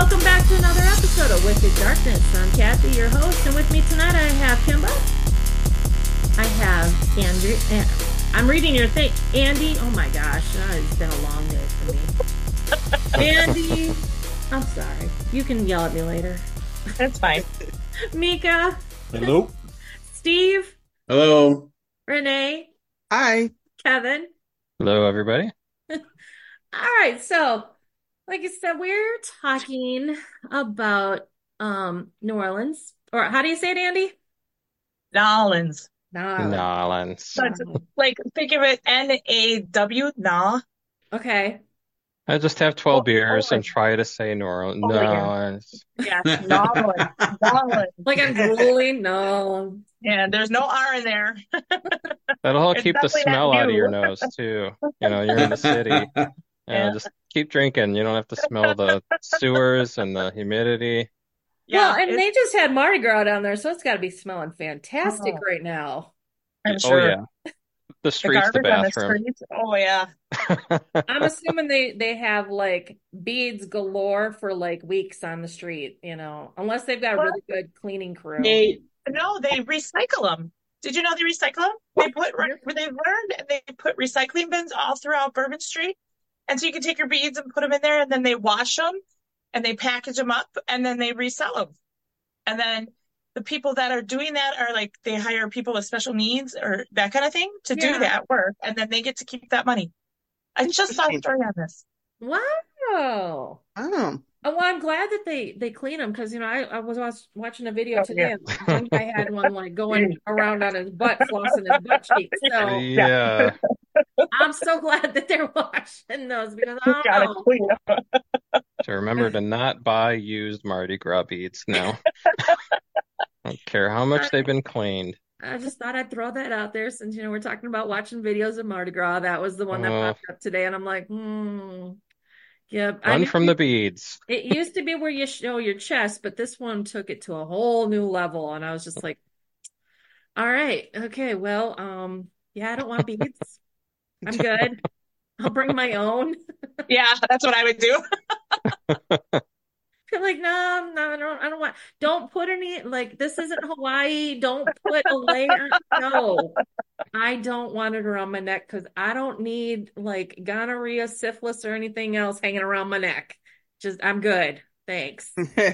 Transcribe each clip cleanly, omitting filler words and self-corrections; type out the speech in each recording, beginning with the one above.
Welcome back to another episode of Wicked Darkness. I'm Kathy, your host, and with me tonight I have Kimba. I have Andrew. I'm reading your thing. Andy, oh my gosh, it's been a long day for me. Andy, I'm sorry. You can yell at me later. That's fine. Mika. Hello. Steve. Hello. Renee. Hi. Kevin. Hello, everybody. All right, so like I said, we're talking about New Orleans, or how do you say it, Andy? Nolans. Nolans. So it's like, think of it N-A-W, nah. Okay. I just have 12 beers and try to say New Orleans. Nolans. Yes, Nolans. Nolans. Like I'm drooling? No. Yeah, there's no R in there. That'll help It's keep the definitely smell not out of new. your nose, too. You know, you're in the city. Yeah. Just keep drinking. You don't have to smell the sewers and the humidity. Well, Yeah, and they just had Mardi Gras down there, so it's got to be smelling fantastic Oh. right now. I'm Oh, sure. yeah. The streets, the garbage on the bathroom. streets. Oh, yeah. I'm assuming they have like beads galore for like weeks on the street, unless they've got a really good cleaning crew. No, they recycle them. Did you know they recycle them? They've learned and they put recycling bins all throughout Bourbon Street. And so you can take your beads and put them in there, and then they wash them and they package them up and then they resell them. And then the people that are doing that are like, they hire people with special needs or that kind of thing to Yeah. do that work. And then they get to keep that money. I just saw a story on this. Wow. Oh. Oh, well, I'm glad that they clean them because, I was watching a video Oh, today. yeah. And one guy had one like going around on his butt, flossing his butt cheeks. So Yeah. I'm so glad that they're washing those because I don't Gotta know. clean up. So remember to not buy used Mardi Gras beads now. I don't care how much they've been cleaned. I just thought I'd throw that out there since, we're talking about watching videos of Mardi Gras. That was the one that popped up today. And I'm like, Yep. Run from the beads. It used to be where you show your chest, but this one took it to a whole new level. And I was just like, all right, okay, well, yeah, I don't want beads. I'm good. I'll bring my own. Yeah, that's what I would do. I'm like, no, I don't want, don't put any, like, this isn't Hawaii. Don't put a layer. No, I don't want it around my neck because I don't need like gonorrhea, syphilis, or anything else hanging around my neck. I'm good. Thanks.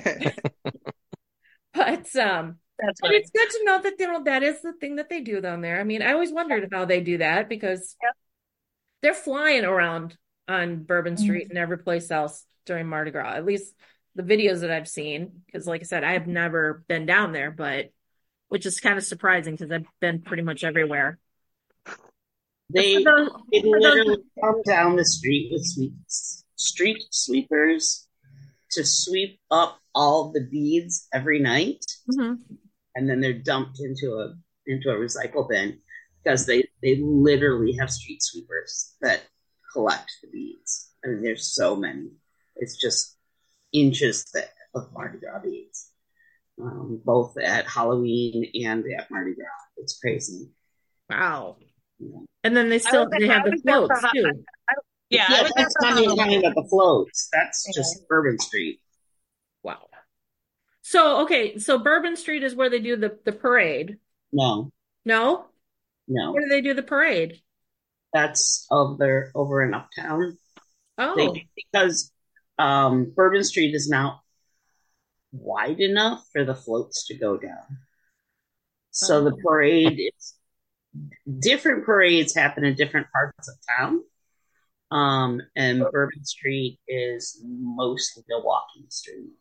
But That's but right. it's good to know that that is the thing that they do down there. I mean, I always wondered how they do that because Yep. they're flying around on Bourbon Street and every place else during Mardi Gras. At least the videos that I've seen, because like I said, I have never been down there, which is kind of surprising because I've been pretty much everywhere. They For those- literally come down the street with street sweepers to sweep up all the beads every night, Mhm. and then they're dumped into a recycle bin because they literally have street sweepers that collect the beads. I mean, there's so many. It's just inches thick of Mardi Gras beads, both at Halloween and at Mardi Gras. It's crazy. Wow. Yeah. And then they have I the was there for floats too. Yeah, I was there that's for not even Halloween. talking about the floats. That's Yeah. just Bourbon Street. Wow. So, okay, so Bourbon Street is where they do the parade. No, No? Where do they do the parade? that's over in Uptown. Oh, Because Bourbon Street is now wide enough for the floats to go down. So the parade is different. Parades happen in different parts of town. And Bourbon Street is mostly Milwaukee Street.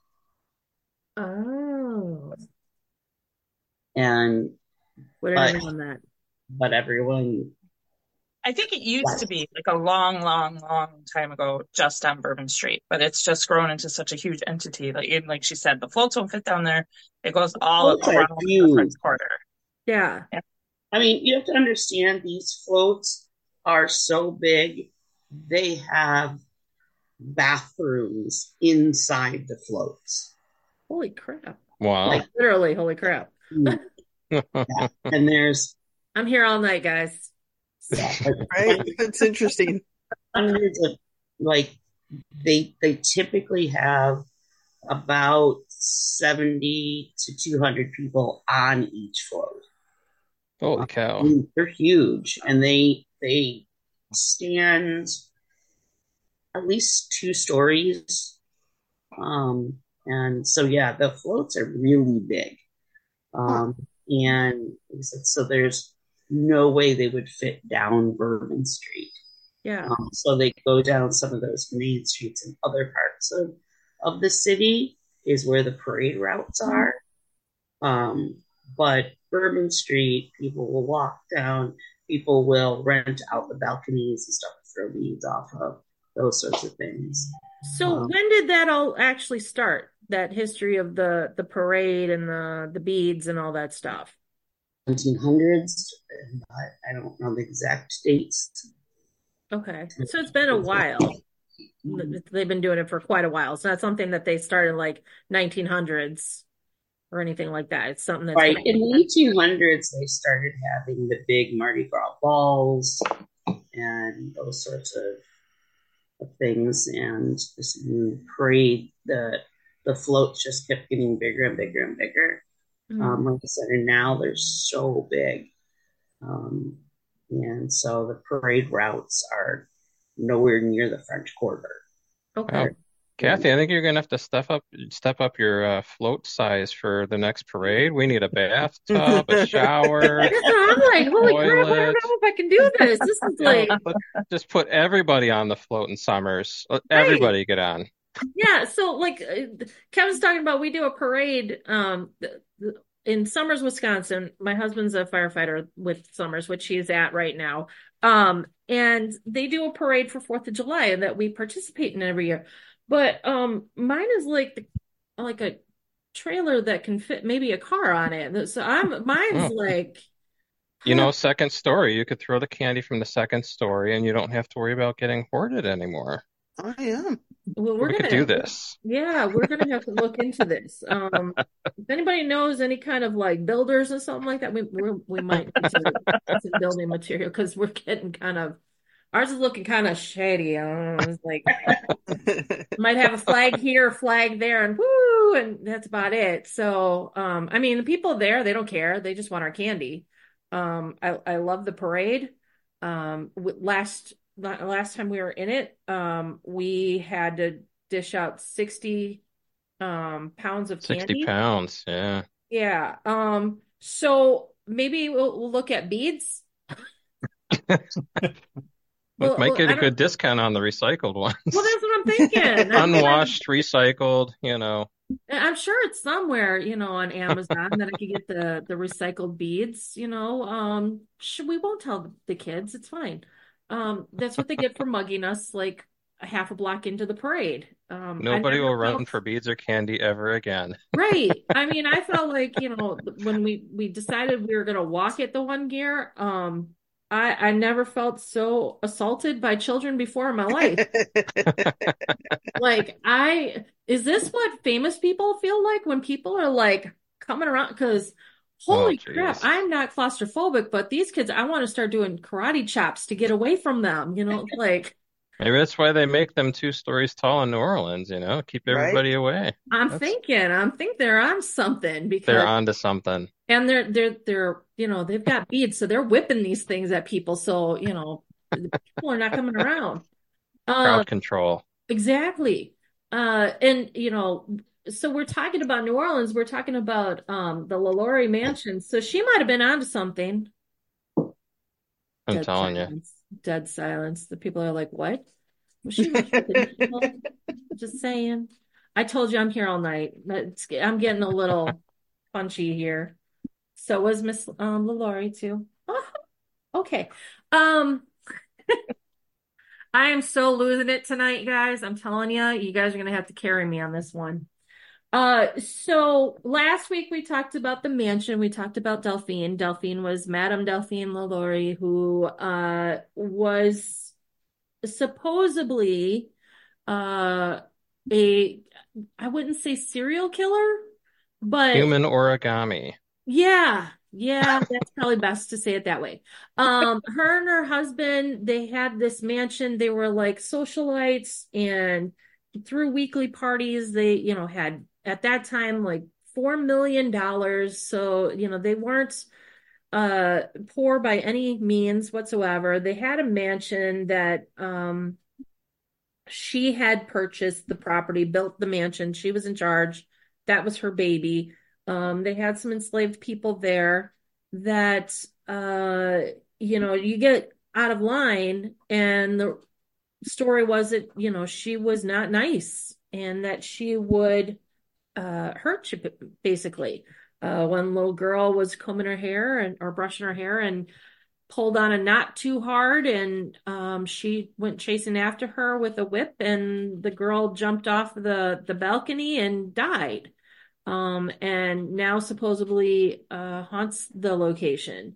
oh. And What did I know on that? but everyone I think it used to be like a long, long, long time ago, just on Bourbon Street, but it's just grown into such a huge entity. Like she said, the floats won't fit down there. It goes all Floats are around the huge. French Quarter. Yeah. I mean, you have to understand these floats are so big, they have bathrooms inside the floats. Holy crap. Wow. Like, Literally, holy crap. yeah. And there's I'm here all night, guys. right? That's interesting. Hundreds of, like, they typically have about 70 to 200 people on each float. Holy cow. They're huge, and they stand at least 2 stories. And so yeah, the floats are really big. And so there's no way they would fit down Bourbon Street. Yeah. So they go down some of those main streets in other parts of the city is where the parade routes are. But Bourbon Street, people will walk down, people will rent out the balconies and stuff to throw beads off of, those sorts of things. So when did that all actually start? That history of the parade and the beads and all that stuff? 1900s. I don't know the exact dates. Okay. So it's been a while. They've been doing it for quite a while. It's not something that they started like 1900s or anything like that. It's something that's right. In the 1800s, they started having the big Mardi Gras balls and those sorts of things. And this new parade, the floats just kept getting bigger and bigger and bigger. Like I said, and now they're so big. And so the parade routes are nowhere near the French Quarter. Okay. Kathy, I think you're gonna have to step up your float size for the next parade. We need a bathtub, a shower, I'm like, holy crap, I don't know if I can do this. This is like just put everybody on the float in Summers. Let everybody get on. Yeah, so like Kevin's talking about, we do a parade in Summers, Wisconsin. My husband's a firefighter with Summers, which he's at right now. And they do a parade for 4th of July that we participate in every year. But mine is like a trailer that can fit maybe a car on it. So mine's like, second story. You could throw the candy from the second story and you don't have to worry about getting hoarded anymore. Oh, yeah. Well, we could do this. Yeah, we're gonna have to look into this. If anybody knows any kind of like builders or something like that, we might consider some building material, because we're getting ours is looking kind of shady. I don't know. It's like might have a flag here, a flag there, and woo, and that's about it. So, I mean, the people there, they don't care. They just want our candy. I love the parade. Last time we were in it, we had to dish out 60 pounds of candy. 60 pounds, yeah. Yeah. So maybe we'll look at beads. Might get a good discount on the recycled ones. Well, that's what I'm thinking. Unwashed, recycled, I'm sure it's somewhere, on Amazon that I could get the recycled beads, we won't tell the kids. It's fine. That's what they get for mugging us like a half a block into the parade. Nobody will run for beads or candy ever again. Right. I mean, I felt like, when we decided we were going to walk it the one year, I never felt so assaulted by children before in my life. Like, is this what famous people feel like when people are like coming around? Because holy crap, I'm not claustrophobic, but these kids, I want to start doing karate chops to get away from them, like. Maybe that's why they make them 2 stories tall in New Orleans, keep everybody away. I think they're on something, because they're onto something. And they're they've got beads, so they're whipping these things at people. So, people are not coming around. Crowd control. Exactly. And so we're talking about New Orleans. We're talking about the LaLaurie Mansion. So she might have been onto something. I'm telling you. Dead silence. The people are like, what? Was she just saying. I told you I'm here all night. I'm getting a little punchy here. So was Miss LaLaurie too. Oh, okay. I am so losing it tonight, guys. I'm telling you, you guys are gonna have to carry me on this one. So last week we talked about the mansion. We talked about Delphine. Delphine was Madame Delphine LaLaurie, who was supposedly I wouldn't say serial killer, but human origami. Yeah, that's probably best to say it that way. Her and her husband, they had this mansion. They were like socialites, and threw weekly parties. They, had at that time like $4 million. So, they weren't poor by any means whatsoever. They had a mansion that she had purchased the property, built the mansion. She was in charge. That was her baby. They had some enslaved people there that you get out of line, and the story was that, she was not nice and that she would hurt you, basically. One little girl was combing her hair or brushing her hair and pulled on a knot too hard, and she went chasing after her with a whip, and the girl jumped off the balcony and died. And now supposedly haunts the location.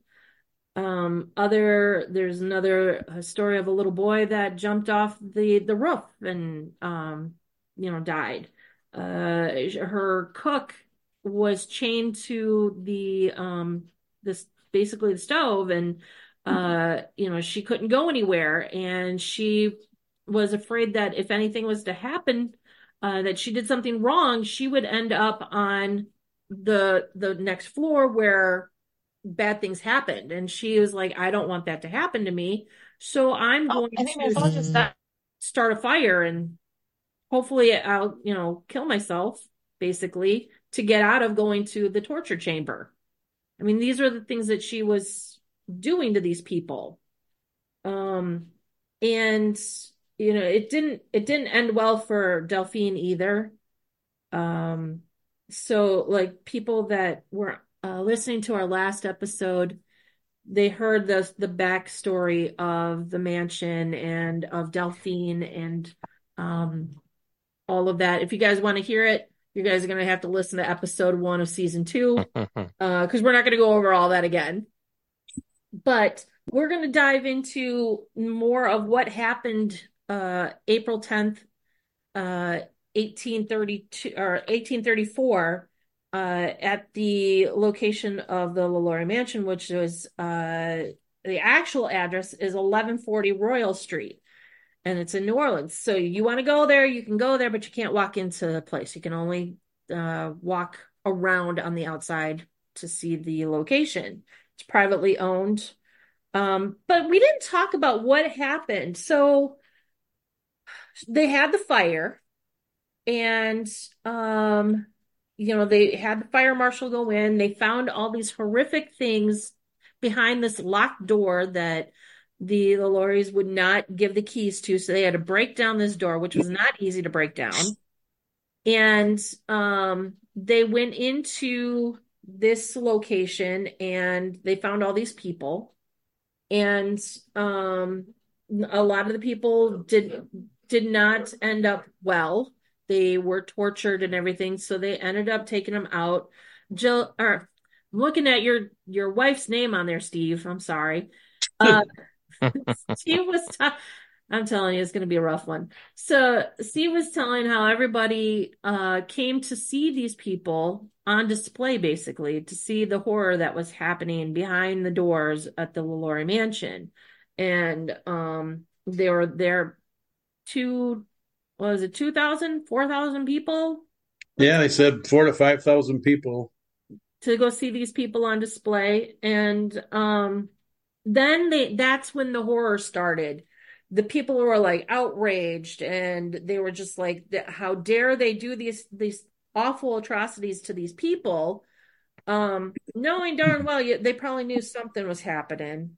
There's another story of a little boy that jumped off the roof and died. Her cook was chained to this basically the stove, and she couldn't go anywhere, and she was afraid that if anything was to happen, that she did something wrong, she would end up on the next floor where bad things happened. And she was like, I don't want that to happen to me. So I'm going I think my phone just to died. start a fire, and hopefully I'll, kill myself, basically, to get out of going to the torture chamber. I mean, these are the things that she was doing to these people. And it didn't end well for Delphine either. So like people that were listening to our last episode, they heard the backstory of the mansion and of Delphine and all of that. If you guys want to hear it, you guys are going to have to listen to episode 1 of season 2, because we're not going to go over all that again. But we're going to dive into more of what happened April 10th, 1832 or 1834, at the location of the LaLaurie Mansion, which was the actual address is 1140 Royal Street, and it's in New Orleans. So you want to go there, you can go there, but you can't walk into the place. You can only walk around on the outside to see the location. It's privately owned. But we didn't talk about what happened. So they had the fire, and they had the fire marshal go in. They found all these horrific things behind this locked door that the LaLauries would not give the keys to. So they had to break down this door, which was not easy to break down. And they went into this location, and they found all these people. And a lot of the people did not end up well. They were tortured and everything, so they ended up taking them out. Jill, or I'm looking at your wife's name on there, Steve. I'm sorry. Steve was. I'm telling you, it's going to be a rough one. So Steve was telling how everybody came to see these people on display, basically, to see the horror that was happening behind the doors at the LaLaurie Mansion. And they were there 2,000, 4,000 people? Yeah, they said 4,000 to 5,000 people to go see these people on display. And then that's when the horror started. The people were like outraged, and they were just like, how dare they do these awful atrocities to these people, knowing darn well they probably knew something was happening,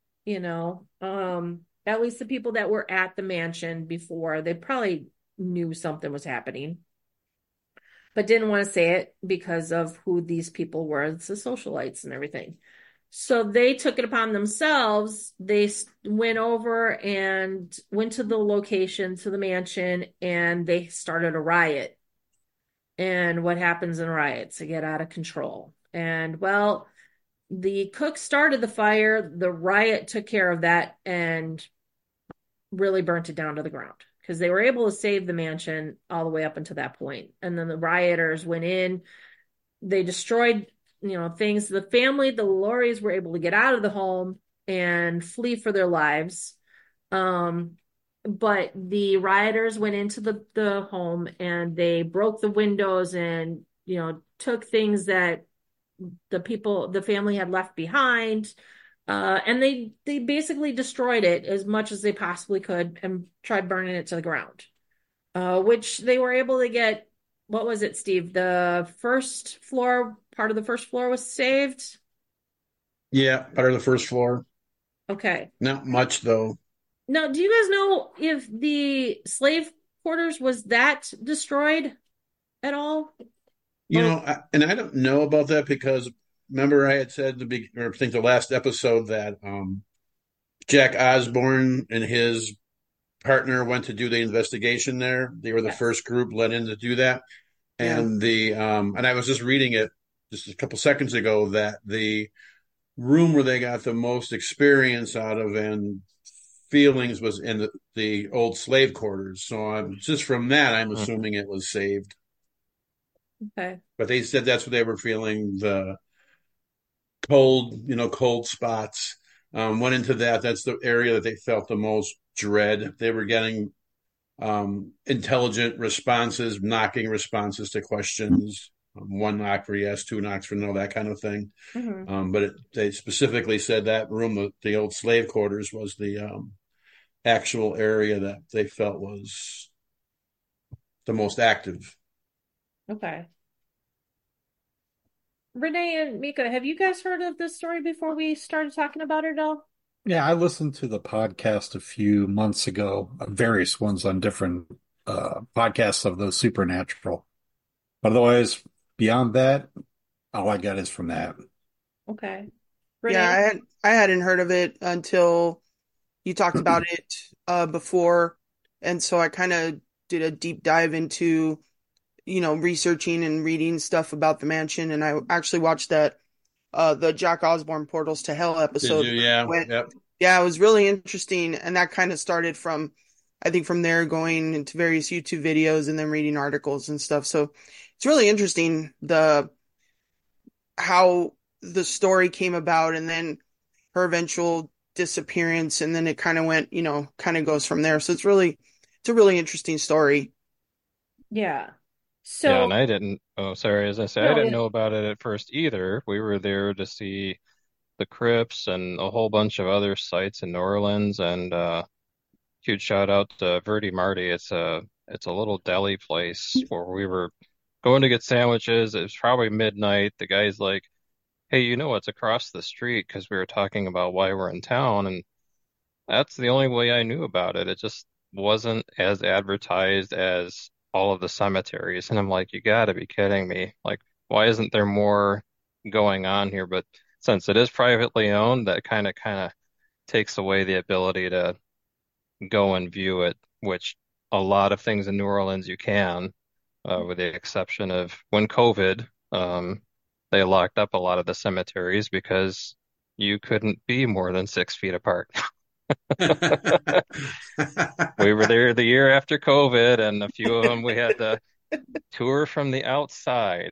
at least the people that were at the mansion before, they probably knew something was happening, but didn't want to say it because of who these people were, the socialites and everything. So they took it upon themselves. They went over and went to the location, to the mansion, and they started a riot. And what happens in riots? They get out of control. And well, the cook started the fire. The riot took care of that and really burnt it down to the ground, because they were able to save the mansion all the way up until that point. And then the rioters went in. They destroyed things. The family, the LaLauries, were able to get out of the home and flee for their lives. but the rioters went into the home and they broke the windows and, took things that the family had left behind. And they basically destroyed it as much as they possibly could and tried burning it to the ground. Which they were able to get. What was it, Steve? The first floor, part of the first floor was saved. Yeah, part of the first floor. Okay. Not much though. Now, do you guys know if the slave quarters was that destroyed at all? And I don't know about that because remember I had said or I think the last episode that Jack Osborne and his partner went to do the investigation there. They were the Yes. first group let in to do that. Yeah. And and I was just reading it just a couple seconds ago that the room where they got the most experience out of and feelings was in the old slave quarters. So I'm just from that, I'm assuming it was saved. Okay. But they said that's what they were feeling, the cold spots. Went into that. That's the area that they felt the most dread. They were getting intelligent responses, knocking responses to questions. One knock for yes, two knocks for no, that kind of thing. Mm-hmm. But they specifically said that room, the old slave quarters, was the actual area that they felt was the most active. Okay. Renee and Mika, have you guys heard of this story before we started talking about it at all? Yeah, I listened to the podcast a few months ago, various ones on different podcasts of the supernatural. But otherwise, beyond that, all I got is from that. Okay. Yeah, Renee? I hadn't heard of it until you talked about it before, and so I kind of did a deep dive into, researching and reading stuff about the mansion, and I actually watched that the Jack Osborne Portals to Hell episode. Did you? Yeah. Yep. Yeah, it was really interesting, and that kind of started from, I think from there going into various YouTube videos and then reading articles and stuff. So it's really interesting how the story came about and then her eventual disappearance, and then it kind of went, kind of goes from there. So it's a really interesting story. Yeah. Yeah, and I didn't. Oh, sorry. As I said, I didn't yeah. know about it at first either. We were there to see the crypts and a whole bunch of other sites in New Orleans. And huge shout out to Verdi Marty. It's a little deli place where we were going to get sandwiches. It was probably midnight. The guy's like, "Hey, it's across the street," because we were talking about why we're in town, and that's the only way I knew about it. It just wasn't as advertised as all of the cemeteries. And I'm like, you gotta be kidding me. Like, why isn't there more going on here? But since it is privately owned, that kind of takes away the ability to go and view it, which a lot of things in New Orleans you can, with the exception of when COVID, they locked up a lot of the cemeteries because you couldn't be more than 6 feet apart. We were there the year after COVID, and a few of them we had to tour from the outside.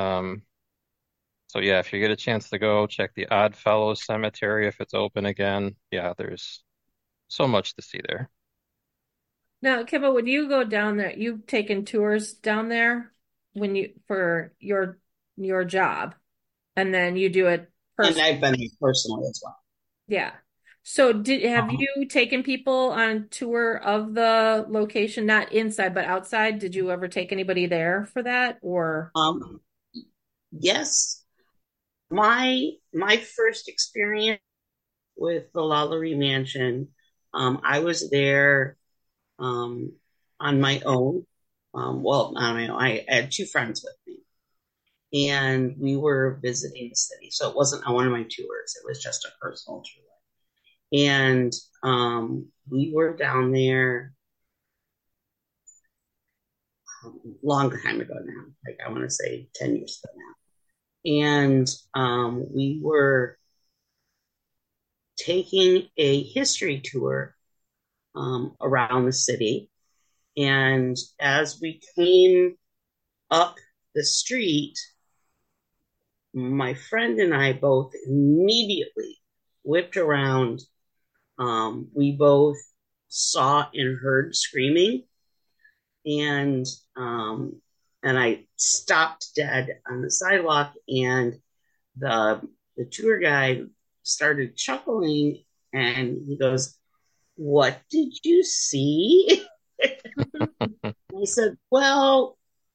So yeah, if you get a chance to go, check the Oddfellows Cemetery if it's open again. Yeah, there's so much to see there. Now, Kimba, when you go down there, you've taken tours down there for your job, and then you do it And personally. I've been there personally as well. Yeah. So have you taken people on a tour of the location, not inside, but outside? Did you ever take anybody there for that or? Yes. My first experience with the Lalaurie Mansion, I was there on my own. Well, not on my own. I had two friends with me, and we were visiting the city. So it wasn't on one of my tours. It was just a personal tour. And we were down there a long time ago now. Like I want to say 10 years ago now. And we were taking a history tour around the city. And as we came up the street, my friend and I both immediately whipped around. We both saw and heard screaming, and I stopped dead on the sidewalk, and the tour guide started chuckling, and he goes, "What did you see?" I said, "Well,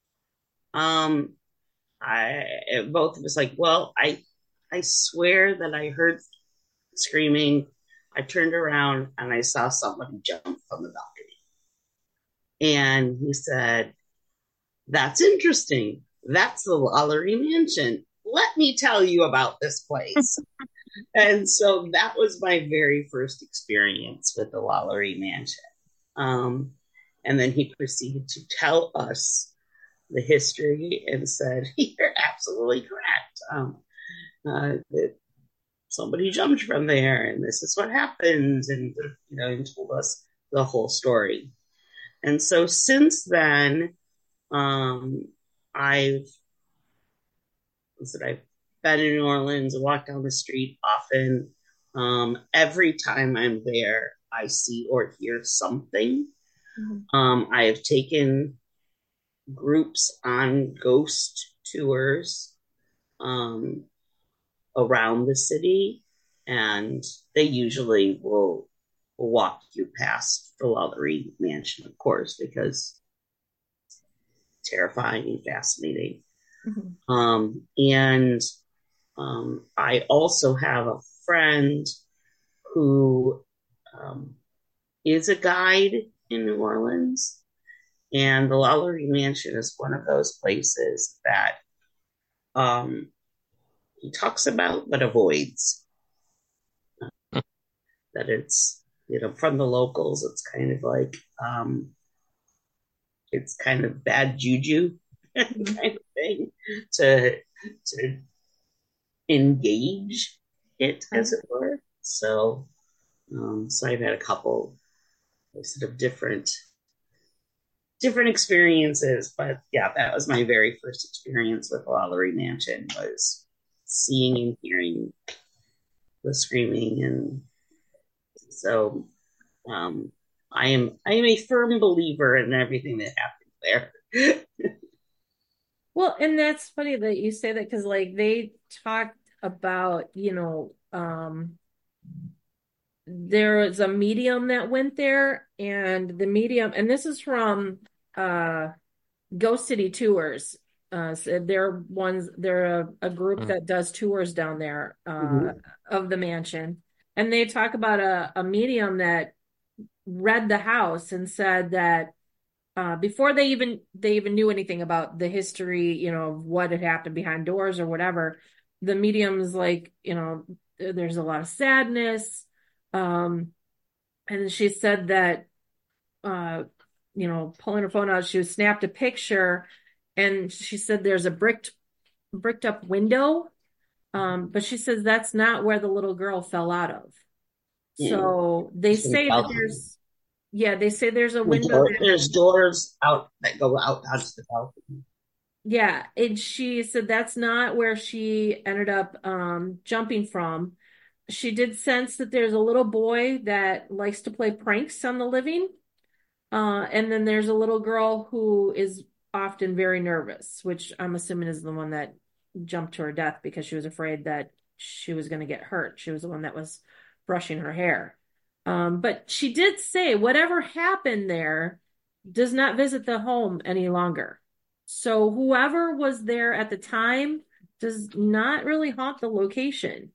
I both of us like, well, I swear that I heard screaming. I turned around and I saw somebody jump from the balcony." And he said, "That's interesting. That's the Lollery Mansion. Let me tell you about this place." And so that was my very first experience with the Lollery Mansion. And then he proceeded to tell us the history and said, "You're absolutely correct. That somebody jumped from there, and this is what happened," and and told us the whole story. And so since then, I've been in New Orleans, walked down the street often. Every time I'm there, I see or hear something. I have taken groups on ghost tours around the city, and they usually will walk you past the Lollery Mansion, of course, because it's terrifying and fascinating. And I also have a friend who is a guide in New Orleans, and the Lollery Mansion is one of those places that he talks about but avoids. That it's, from the locals, it's kind of like, it's kind of bad juju kind of thing to engage it, as it were. So I've had a couple sort of different experiences, but yeah, that was my very first experience with Lollery Mansion, was seeing and hearing the screaming. And so I am a firm believer in everything that happened there. Well, and that's funny that you say that, because like they talked about, there was a medium that went there, and the medium, and this is from Ghost City Tours. So they're a group that does tours down there of the mansion. And they talk about a medium that read the house and said that before they even knew anything about the history, of what had happened behind doors or whatever, the medium's like, there's a lot of sadness. And she said that, pulling her phone out, she snapped a picture, and she said there's a bricked up window. But she says that's not where the little girl fell out of. So they say that there's a window. There's doors out that go out onto the balcony. Yeah, and she said that's not where she ended up jumping from. She did sense that there's a little boy that likes to play pranks on the living. And then there's a little girl who is often very nervous, which I'm assuming is the one that jumped to her death because she was afraid that she was going to get hurt. She was the one that was brushing her hair. But she did say whatever happened there does not visit the home any longer. So whoever was there at the time does not really haunt the location.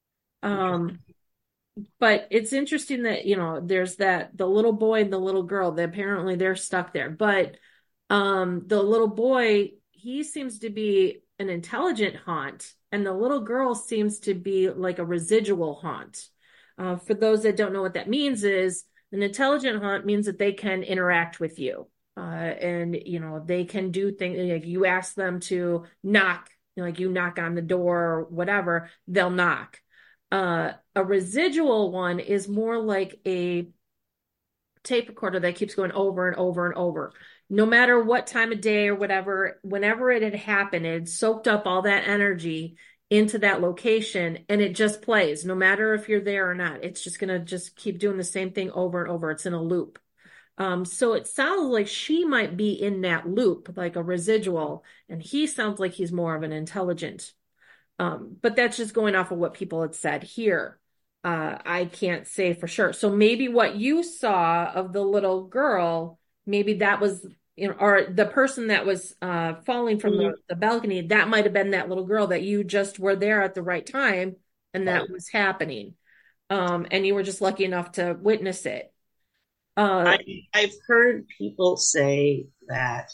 But it's interesting that, there's the little boy and the little girl, that apparently they're stuck there. But the little boy, he seems to be an intelligent haunt, and the little girl seems to be like a residual haunt. For those that don't know what that means, is an intelligent haunt means that they can interact with you. And, they can do things like you ask them to knock, like you knock on the door or whatever, they'll knock. A residual one is more like a tape recorder that keeps going over and over and over. No matter what time of day or whatever, whenever it had happened, it had soaked up all that energy into that location, and it just plays no matter if you're there or not. It's just going to just keep doing the same thing over and over. It's in a loop. So it sounds like she might be in that loop, like a residual, and he sounds like he's more of an intelligent. But that's just going off of what people had said here. I can't say for sure. So maybe what you saw of the little girl, maybe that was, or the person that was falling from the balcony, that might have been that little girl that you just were there at the right time and that was happening. And you were just lucky enough to witness it. I've heard people say that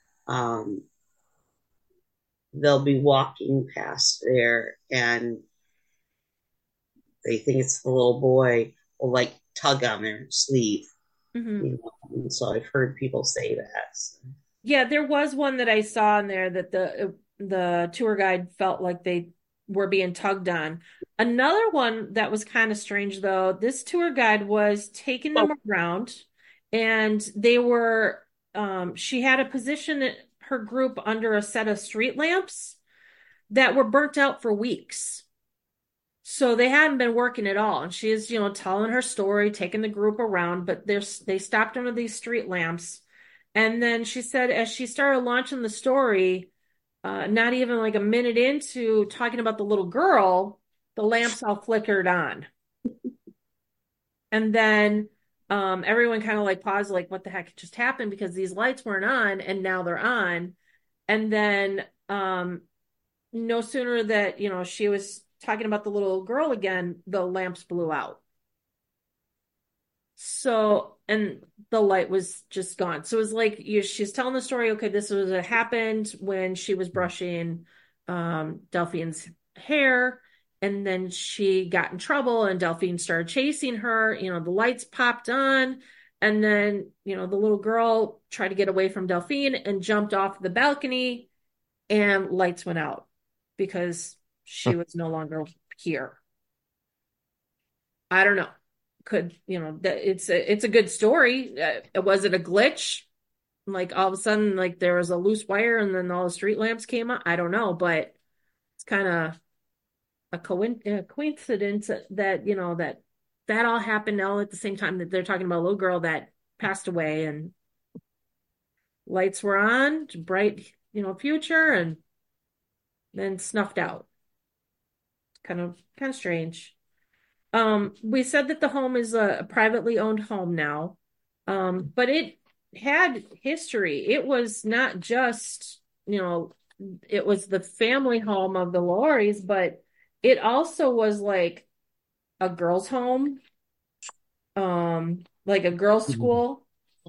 they'll be walking past there and they think it's the little boy will like tug on their sleeve. And so I've heard people say that. So. Yeah, there was one that I saw in there that the tour guide felt like they were being tugged on. Another one that was kind of strange, though, this tour guide was taking them around, and they were she had a position her group under a set of street lamps that were burnt out for weeks. So they hadn't been working at all. And she is, telling her story, taking the group around, but they stopped under these street lamps. And then she said, as she started launching the story, not even like a minute into talking about the little girl, the lamps all flickered on. And then everyone kind of like paused, like, what the heck just happened? Because these lights weren't on and now they're on. And then no sooner that, she was talking about the little girl again, the lamps blew out. So, and the light was just gone. So it was like, she's telling the story. Okay, this was what happened when she was brushing Delphine's hair. And then she got in trouble and Delphine started chasing her. The lights popped on. And then, the little girl tried to get away from Delphine and jumped off the balcony and lights went out because she was no longer here. I don't know. It's a good story. Was it a glitch? Like all of a sudden, like there was a loose wire and then all the street lamps came on. I don't know, but it's kind of a coincidence that all happened all at the same time that they're talking about a little girl that passed away and lights were on, bright, future, and then snuffed out. Kind of strange. We said that the home is a privately owned home now, but it had history. It was not just, it was the family home of the Lauries, but it also was like a girls' home, like a girls' school.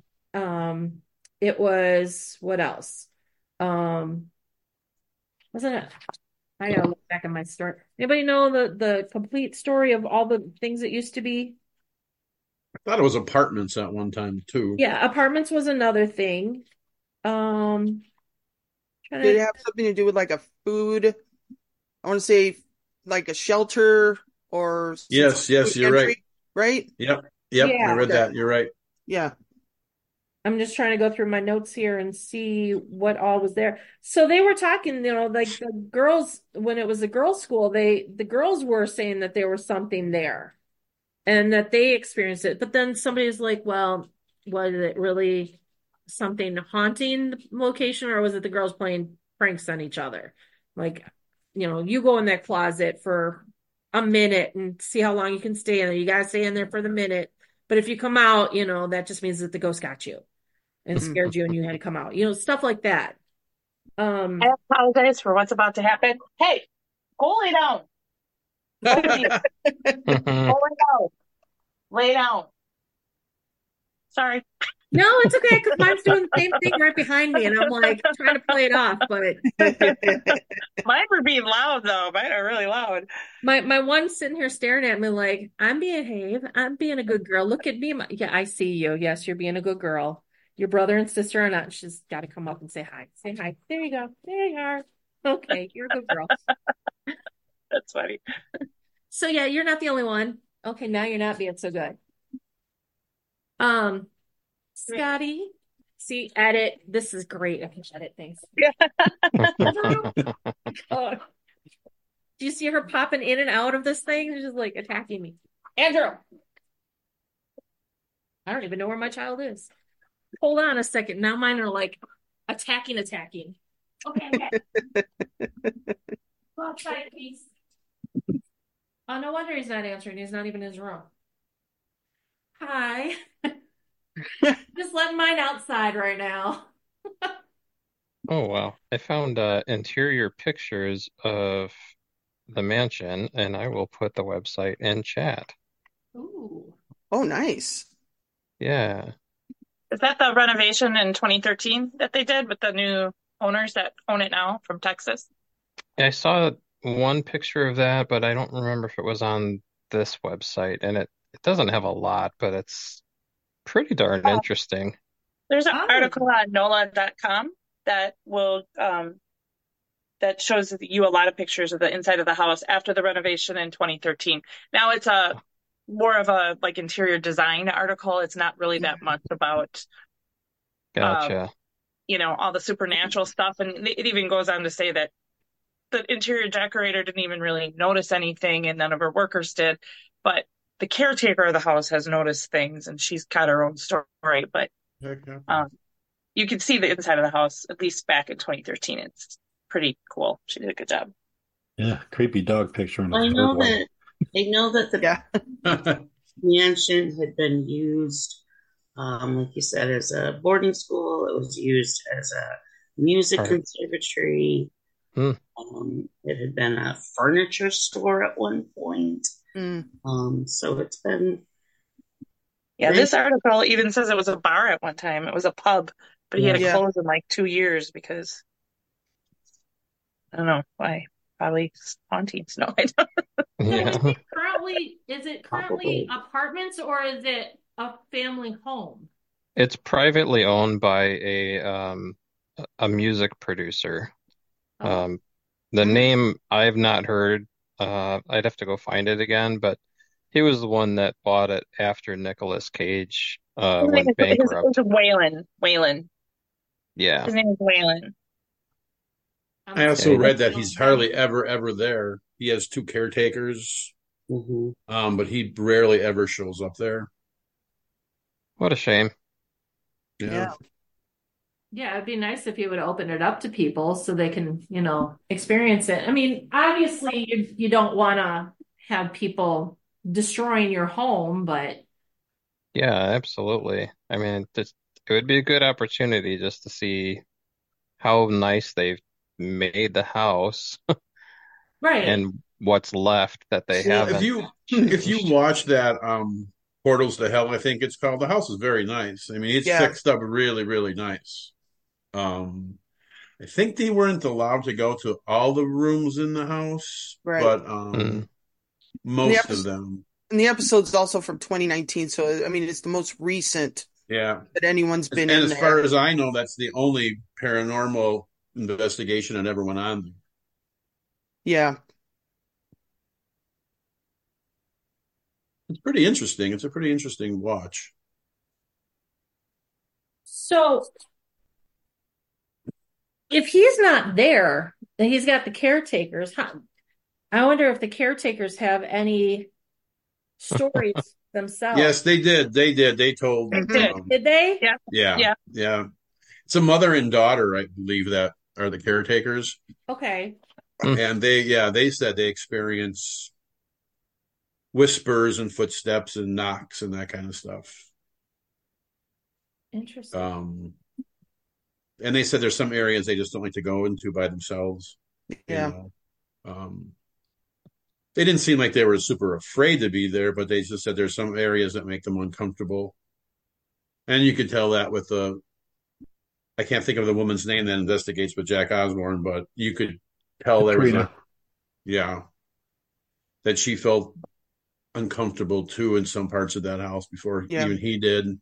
It was, what else? Wasn't it? I gotta look back at my story. Anybody know the complete story of all the things it used to be? I thought it was apartments at one time too. Yeah, apartments was another thing. Did it have something to do with like a food? I want to say like a shelter or yes, you're right. Right? Yep. Yeah, I read that. You're right. Yeah. I'm just trying to go through my notes here and see what all was there. So they were talking, like the girls, when it was a girls' school, the girls were saying that there was something there and that they experienced it. But then somebody's like, well, was it really something haunting the location, or was it the girls playing pranks on each other? Like, you go in that closet for a minute and see how long you can stay in there. You got to stay in there for the minute. But if you come out, that just means that the ghost got you and scared you and you had to come out. Stuff like that. I apologize for what's about to happen. Hey, go lay down. Go lay down. Lay down. Sorry. No, it's okay, because mine's doing the same thing right behind me, and I'm like trying to play it off, but mine were being loud though. Mine are really loud. My one's sitting here staring at me like, I'm being a good girl. Look at me. Yeah, I see you. Yes, you're being a good girl. Your brother and sister are not. She's got to come up and say hi. Say hi. There you go. There you are. Okay, you're a good girl. That's funny. So yeah, you're not the only one. Okay, now you're not being so good. Scotty, see, edit. This is great. I can edit things. Do you see her popping in and out of this thing? She's just like attacking me. Andrew! I don't even know where my child is. Hold on a second. Now mine are like attacking. Okay. Go outside, please. Oh, no wonder he's not answering. He's not even in his room. Hi. Just letting mine outside right now. Oh, wow. I found interior pictures of the mansion, and I will put the website in chat. Ooh. Oh, nice. Yeah. Is that the renovation in 2013 that they did with the new owners that own it now from Texas? I saw one picture of that, but I don't remember if it was on this website, and it doesn't have a lot, but it's pretty darn interesting. There's an Oh. article on NOLA.com that will that shows you a lot of pictures of the inside of the house after the renovation in 2013. Now it's a more of a like interior design article. It's not really that much about Gotcha. all the supernatural stuff, and it even goes on to say that the interior decorator didn't even really notice anything, and none of her workers did, but the caretaker of the house has noticed things, and she's got her own story. But you can see the inside of the house, at least back in 2013. It's pretty cool. She did a good job. Yeah, creepy dog picture in a I third know one. that the Yeah. mansion had been used, like you said, as a boarding school. It was used as a music Right. conservatory. Hmm. It had been a furniture store at one point. So it's been. Yeah, this article even says it was a bar at one time. It was a pub, but he had to Yeah. close in like 2 years because I don't know why. Probably hauntings. No, I don't. Yeah. Is it currently apartments or is it a family home? It's privately owned by a music producer. Oh. The name I've not heard. I'd have to go find it again, but he was the one that bought it after Nicolas Cage went bankrupt. His Waylon. Waylon. Yeah. His name is Waylon. I also read that he's hardly ever there. He has 2 caretakers, but he rarely ever shows up there. What a shame. Yeah. Yeah, it'd be nice if you would open it up to people so they can, experience it. I mean, obviously you don't want to have people destroying your home, but Yeah, absolutely. I mean, it would be a good opportunity just to see how nice they've made the house right. and what's left that they Well, haven't if you changed. watch that Portals to Hell, I think it's called, the house is very nice. I mean, it's fixed up really, really nice. I think they weren't allowed to go to all the rooms in the house, Right. but most of them. And the episode's also from 2019, so I mean it's the most recent Yeah. that anyone's been And in as far as I know, that's the only paranormal investigation that ever went on there. Yeah. It's pretty interesting. It's a pretty interesting watch. So if he's not there and he's got the caretakers, I wonder if the caretakers have any stories themselves. Yes, they did. They told. Did they? Yeah. Yeah. It's a mother and daughter, I believe, that are the caretakers. Okay. And they said they experience whispers and footsteps and knocks and that kind of stuff. Interesting. And they said there's some areas they just don't like to go into by themselves. Yeah. They didn't seem like they were super afraid to be there, but they just said there's some areas that make them uncomfortable. And you could tell that with I can't think of the woman's name that investigates with Jack Osborne, but you could tell there was that she felt uncomfortable too in some parts of that house before even he did.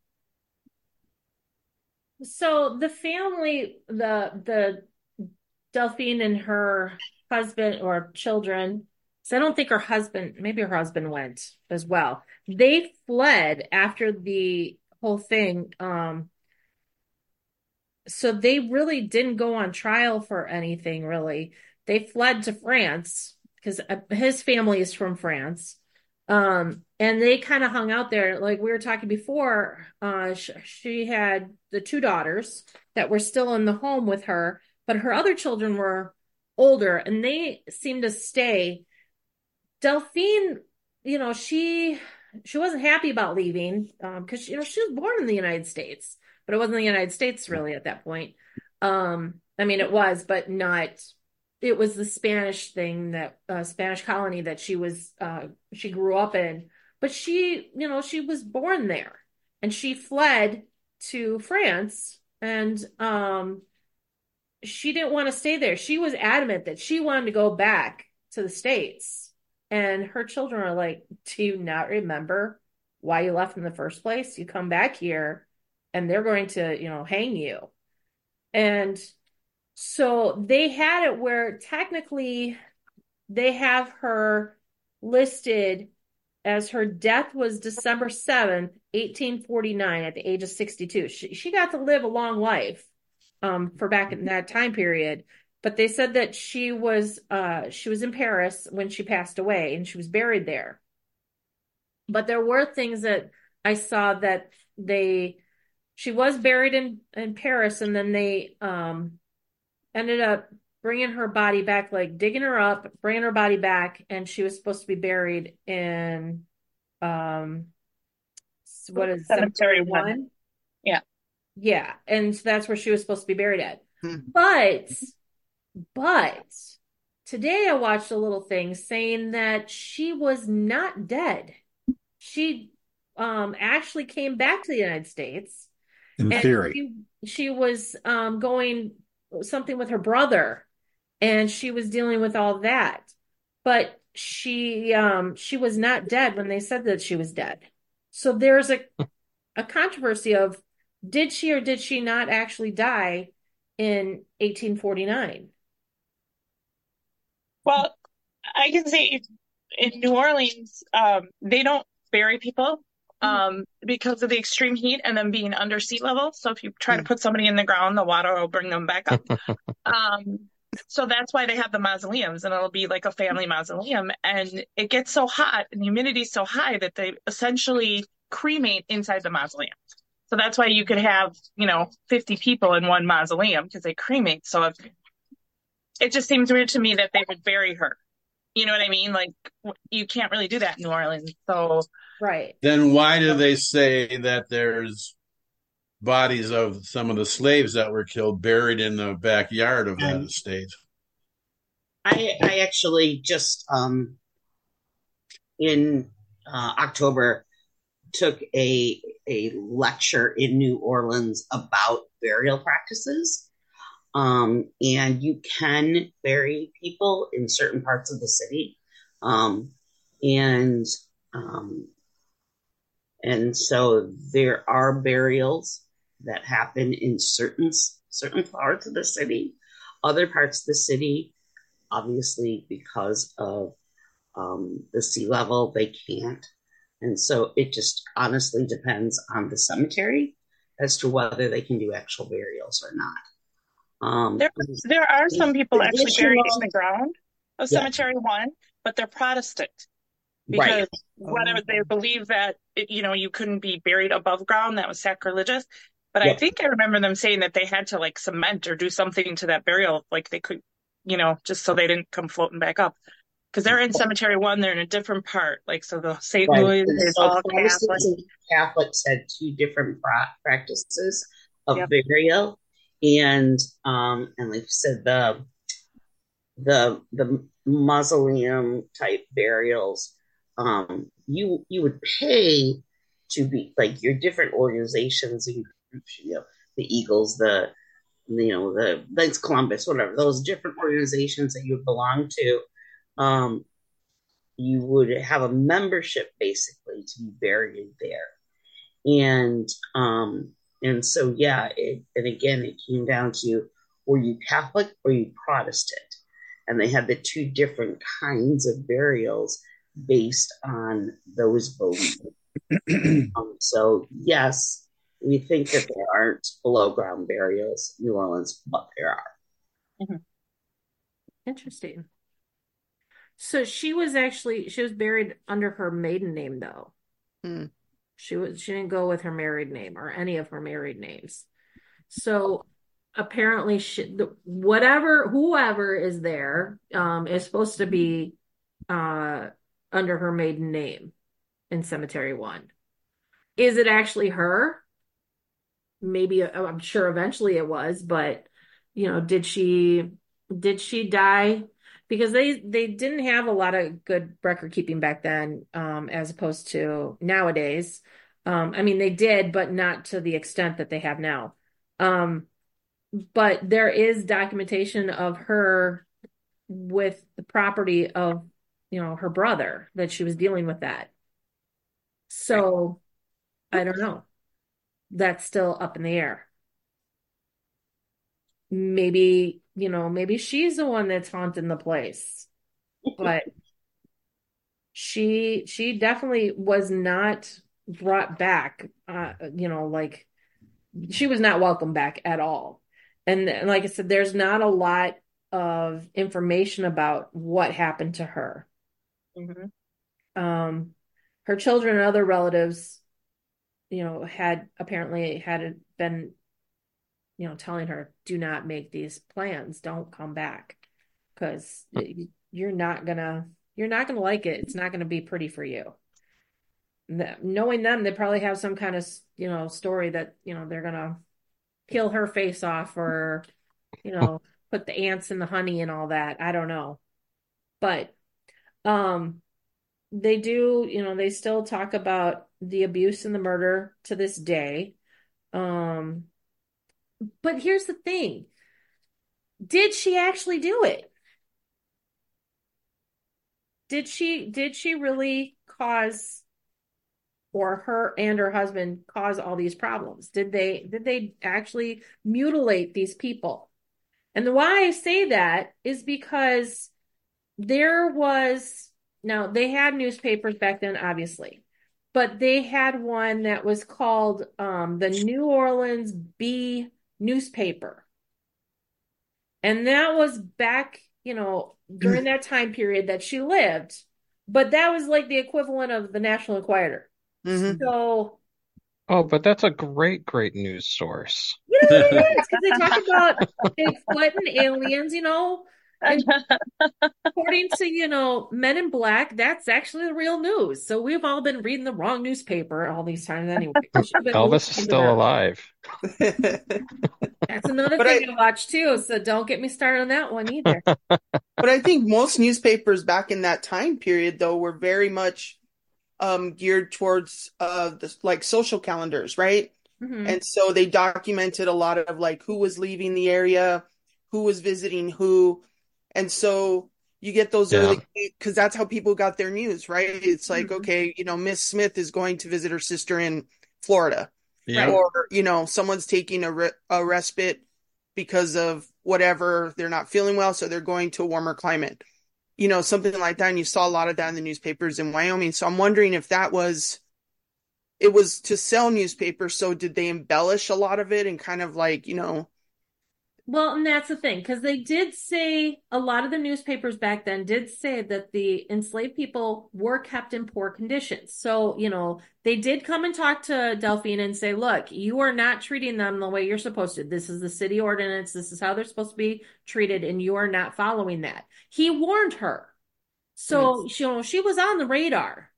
So the family, the Delphine and her husband or children, so I don't think maybe her husband went as well. They fled after the whole thing. So they really didn't go on trial for anything, really. They fled to France because his family is from France. And they kind of hung out there. Like we were talking before, she had the two daughters that were still in the home with her, but her other children were older and they seemed to stay. Delphine, she wasn't happy about leaving, because she was born in the United States, but it wasn't the United States really at that point. I mean, it was, but not. It was the Spanish thing, that Spanish colony that she grew up in, but she was born there, and she fled to France, and she didn't want to stay there. She was adamant that she wanted to go back to the States, and her children are like, "Do you not remember why you left in the first place? You come back here, and they're going to, hang you." And so they had it where technically they have her listed as her death was December 7th, 1849 at the age of 62. She got to live a long life for back in that time period, but they said that she was in Paris when she passed away and she was buried there. But there were things that I saw that she was buried in Paris, and then they ended up bringing her body back, like digging her up, bringing her body back, and she was supposed to be buried in what is Cemetery 1? Yeah, and so that's where she was supposed to be buried at. But today I watched a little thing saying that she was not dead. She actually came back to the United States. In theory. She was going something with her brother, and she was dealing with all that. But she was not dead when they said that she was dead. So there's a controversy of, did she or did she not actually die in 1849? Well, I can say in New Orleans, they don't bury people because of the extreme heat and them being under sea level. So if you try to put somebody in the ground, the water will bring them back up. So that's why they have the mausoleums, and it'll be like a family mausoleum. And it gets so hot and humidity is so high that they essentially cremate inside the mausoleum. So that's why you could have, 50 people in one mausoleum, because they cremate. So it just seems weird to me that they would bury her. You know what I mean? Like, you can't really do that in New Orleans. So right. Then why do they say that there's bodies of some of the slaves that were killed buried in the backyard of that estate? I actually just in October took a lecture in New Orleans about burial practices. And you can bury people in certain parts of the city. And so there are burials that happen in certain parts of the city. Other parts of the city, obviously, because of the sea level, they can't. And so it just honestly depends on the cemetery as to whether they can do actual burials or not. There are some people actually buried in the ground of Cemetery 1, but they're Protestant. Because whatever they believe that, you couldn't be buried above ground, that was sacrilegious. But I think I remember them saying that they had to like cement or do something to that burial, like they could, just so they didn't come floating back up. Because they're in Cemetery 1, they're in a different part. Like, so the St. Louis is all Catholic. Catholics had two different practices of burial. And like you said, the mausoleum type burials, you would pay to be like your different organizations, the Eagles, the Knights Columbus, whatever, those different organizations that you belong to. You would have a membership basically to be buried there. And so, and again, it came down to, were you Catholic or you Protestant? And they had the two different kinds of burials based on those beliefs. So, yes, we think that there aren't below ground burials in New Orleans, but there are. Mm-hmm. Interesting. So she was buried under her maiden name though. Hmm. She didn't go with her married name or any of her married names. So apparently whoever is there is supposed to be under her maiden name in Cemetery 1. Is it actually her? Maybe, I'm sure eventually it was, but did she die? Because they didn't have a lot of good record keeping back then, as opposed to nowadays. I mean, they did, but not to the extent that they have now. But there is documentation of her with the property of, her brother, that she was dealing with that. So I don't know. That's still up in the air. Maybe she's the one that's haunting the place, but she definitely was not brought back. Like she was not welcome back at all. And like I said, there's not a lot of information about what happened to her. Mm-hmm. Her children and other relatives, had been, telling her, do not make these plans. Don't come back because you're not gonna like it. It's not gonna be pretty for you. Knowing them, they probably have some kind of, story that, they're gonna peel her face off or, put the ants in the honey and all that. I don't know. But, they do, they still talk about the abuse and the murder to this day. But here's the thing. Did she actually do it? Did she really cause, or her and her husband cause all these problems? Did they actually mutilate these people? And why I say that is because now they had newspapers back then, obviously, but they had one that was called the New Orleans Bee newspaper. And that was back, during that time period that she lived. But that was like the equivalent of the National Enquirer. Mm-hmm. So, but that's a great news source. it is, because they talk about Bigfoot and aliens, and according to, Men in Black, that's actually the real news. So we've all been reading the wrong newspaper all these times anyway. Elvis is still alive. That's another thing to watch too. So don't get me started on that one either. But I think most newspapers back in that time period, though, were very much geared towards like social calendars, right? Mm-hmm. And so they documented a lot of like who was leaving the area, who was visiting who. And so you get those early, because that's how people got their news, right? It's like, okay, Miss Smith is going to visit her sister in Florida. Yeah. Or, someone's taking a respite because of whatever, they're not feeling well, so they're going to a warmer climate. Something like that. And you saw a lot of that in the newspapers in Wyoming. So I'm wondering if it was to sell newspapers. So did they embellish a lot of it and kind of like, Well, and that's the thing, because they did say, a lot of the newspapers back then did say that the enslaved people were kept in poor conditions. So, they did come and talk to Delphine and say, look, you are not treating them the way you're supposed to. This is the city ordinance. This is how they're supposed to be treated, and you are not following that. He warned her. So, she was on the radar.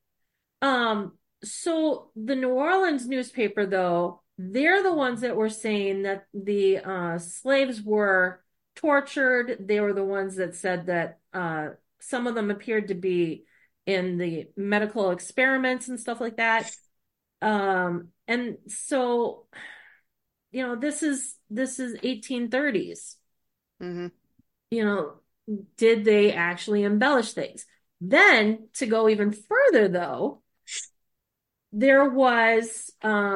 So the New Orleans newspaper, though, they're the ones that were saying that the slaves were tortured. They were the ones that said that some of them appeared to be in the medical experiments and stuff like that. And so, this is 1830s. Mm-hmm. Did they actually embellish things? Then, to go even further, though, there was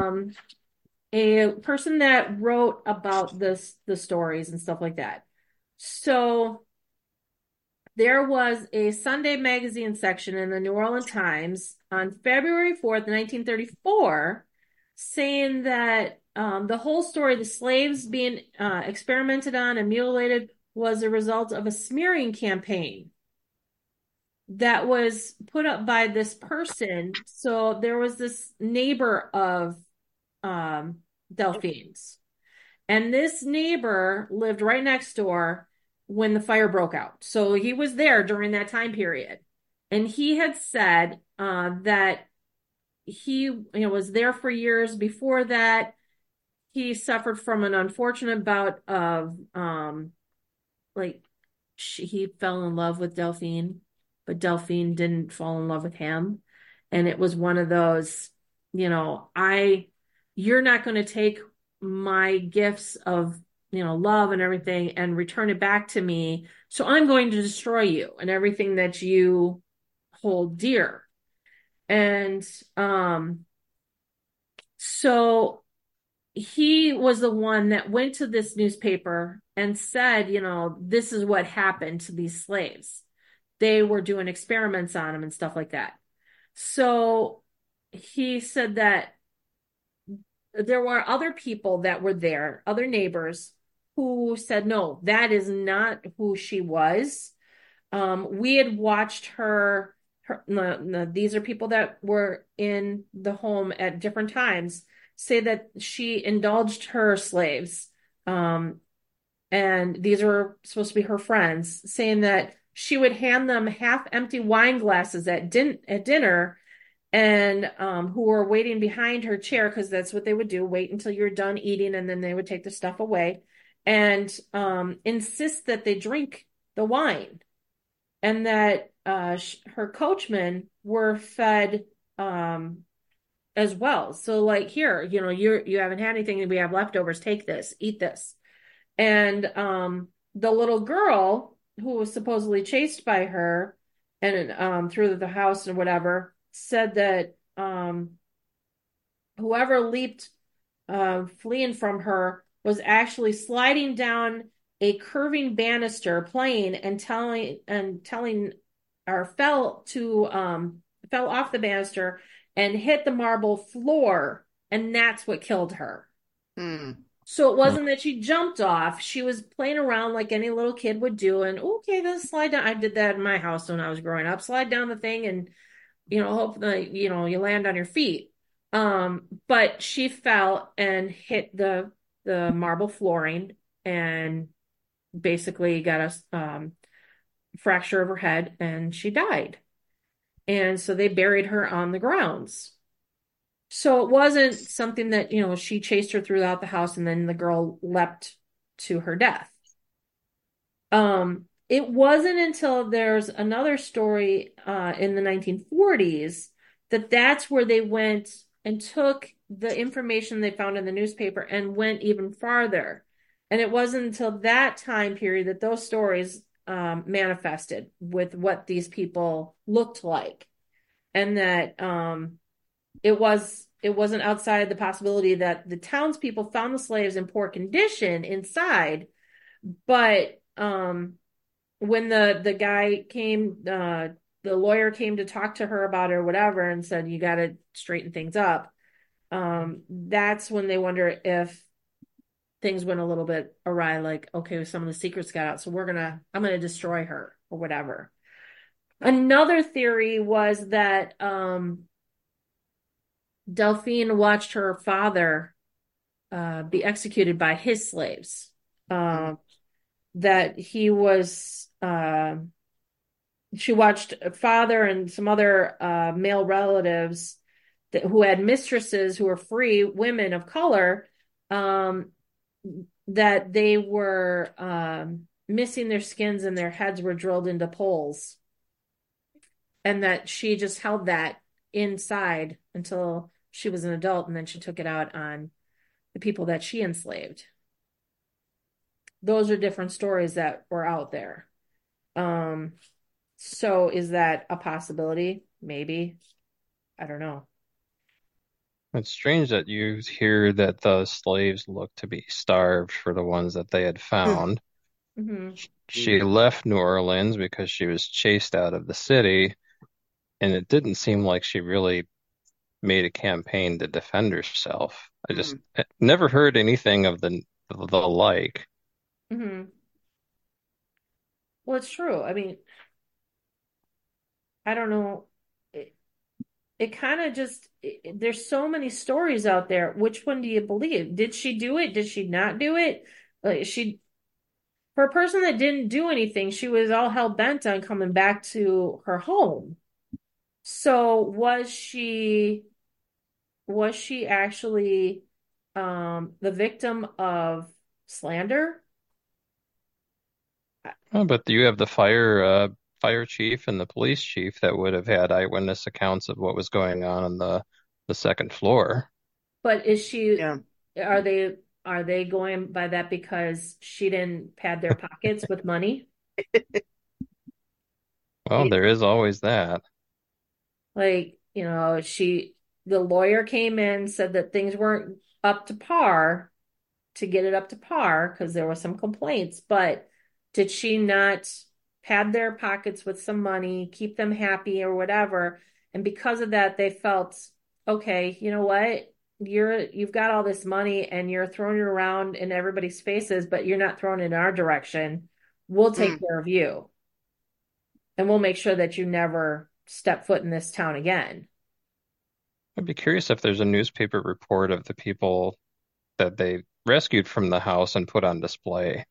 a person that wrote about the stories and stuff like that. So there was a Sunday magazine section in the New Orleans Times on February 4th, 1934, saying that the whole story, the slaves being experimented on and mutilated, was a result of a smearing campaign. that was put up by this person. So there was this neighbor of Delphine's, and this neighbor lived right next door when the fire broke out. So he was there during that time period. And he had said that he was there for years before that. He suffered from an unfortunate bout of like he fell in love with Delphine, but Delphine didn't fall in love with him. And it was one of those, you're not going to take my gifts of, love and everything and return it back to me. So I'm going to destroy you and everything that you hold dear. And so he was the one that went to this newspaper and said, this is what happened to these slaves. They were doing experiments on them and stuff like that. So he said that there were other people that were there, other neighbors, who said, no, that is not who she was. We had watched her, these are people that were in the home at different times, say that she indulged her slaves. And these were supposed to be her friends, saying that she would hand them half-empty wine glasses at dinner, and who were waiting behind her chair, because that's what they would do, wait until you're done eating, and then they would take the stuff away, and insist that they drink the wine, and that her coachmen were fed as well. So like, here, you haven't had anything, we have leftovers, take this, eat this. And the little girl who was supposedly chased by her and through the house and whatever said that whoever leaped fleeing from her was actually sliding down a curving banister, playing and telling or fell off the banister and hit the marble floor, and that's what killed her. So it wasn't that she jumped off. She was playing around like any little kid would do. And okay, let's slide down. I did that in my house when I was growing up. Slide down the thing and, hope that, you land on your feet. But she fell and hit the marble flooring and basically got a fracture of her head, and she died. And so they buried her on the grounds. So it wasn't something that, she chased her throughout the house and then the girl leapt to her death. It wasn't until there's another story in the 1940s that's where they went and took the information they found in the newspaper and went even farther. And it wasn't until that time period that those stories manifested with what these people looked like. And that it wasn't outside the possibility that the townspeople found the slaves in poor condition inside. But when the guy came, the lawyer came to talk to her about it or whatever and said, you got to straighten things up. That's when they wonder if things went a little bit awry, like, okay, some of the secrets got out, so I'm going to destroy her or whatever. Another theory was that Delphine watched her father be executed by his slaves. That he was, she watched a father and some other male relatives who had mistresses who were free women of color, that they were missing their skins and their heads were drilled into poles. And that she just held that inside until she was an adult, and then she took it out on the people that she enslaved. Those are different stories that were out there. So is that a possibility? Maybe. I don't know. It's strange that you hear that the slaves looked to be starved for the ones that they had found. Mm-hmm. She left New Orleans because she was chased out of the city, and it didn't seem like she really made a campaign to defend herself. I never heard anything of the like. Mm-hmm. Well, it's true. I mean, I don't know. It kind of just, there's so many stories out there. Which one do you believe? Did she do it? Did she not do it? For a person that didn't do anything, she was all hell bent on coming back to her home. So was she actually the victim of slander? Oh, but you have the fire chief and the police chief that would have had eyewitness accounts of what was going on the second floor. But is she, Yeah. are they going by that because she didn't pad their pockets with money? Well, there is always that. Like, the lawyer came in, said that things weren't up to par to get it up to par because there were some complaints, but did she not pad their pockets with some money, keep them happy or whatever? And because of that, they felt, okay, you know what? You've got all this money and you're throwing it around in everybody's faces, but you're not throwing it in our direction. We'll take care of you. And we'll make sure that you never step foot in this town again. I'd be curious if there's a newspaper report of the people that they rescued from the house and put on display,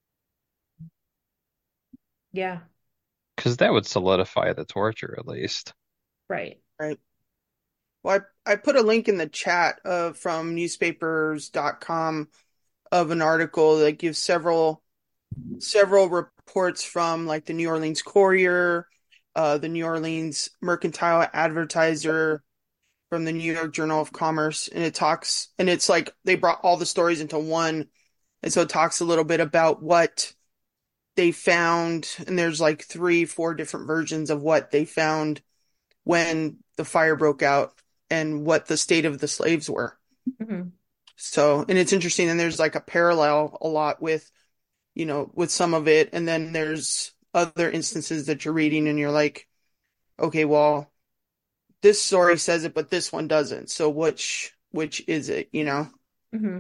Yeah, because that would solidify the torture at least. right. Right. Well, I put a link in the chat from newspapers.com of an article that gives several reports from like the New Orleans Courier, the New Orleans Mercantile Advertiser, from the New York Journal of Commerce, and it's like they brought all the stories into one, and so it talks a little bit about what they found, and there's like 3-4 different versions of what they found when the fire broke out and what the state of the slaves were. Mm-hmm. So, and it's interesting, and there's like a parallel a lot with, with some of it, and then there's other instances that you're reading and you're like, okay, well, this story says it, but this one doesn't. So which is it, Mm-hmm.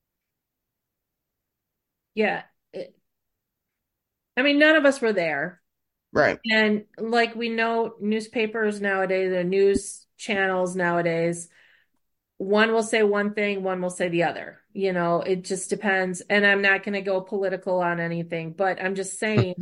Yeah. I mean, none of us were there. Right. And like we know, newspapers nowadays, the news channels nowadays, one will say one thing, one will say the other. It just depends. And I'm not going to go political on anything, but I'm just saying,